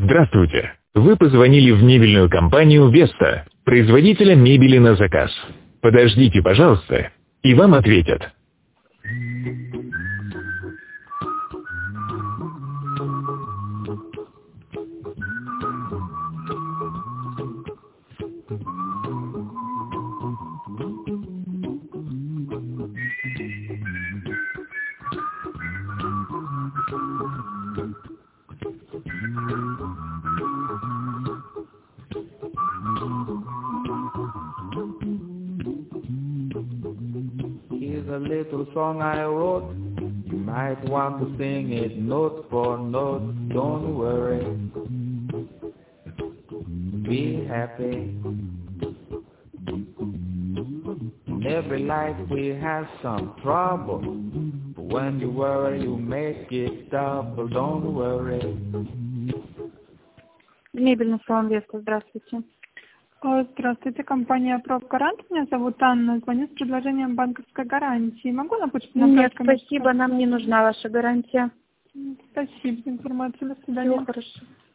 Здравствуйте. Вы позвонили в мебельную компанию «Веста», производителя мебели на заказ. Подождите, пожалуйста, и вам ответят. Here's a little song I wrote. You might want to sing it note for note. Don't worry. Be happy. In every life we have some trouble. But when you worry, you make it double. Don't worry. Мебельный салон «Веста», здравствуйте. Здравствуйте, компания «Профгарант». Меня зовут Анна. Звоню с предложением банковской гарантии. Могу на почту Нет, направить? спасибо, нам не нужна ваша гарантия. Спасибо за информацию. До свидания. Всего хорошего.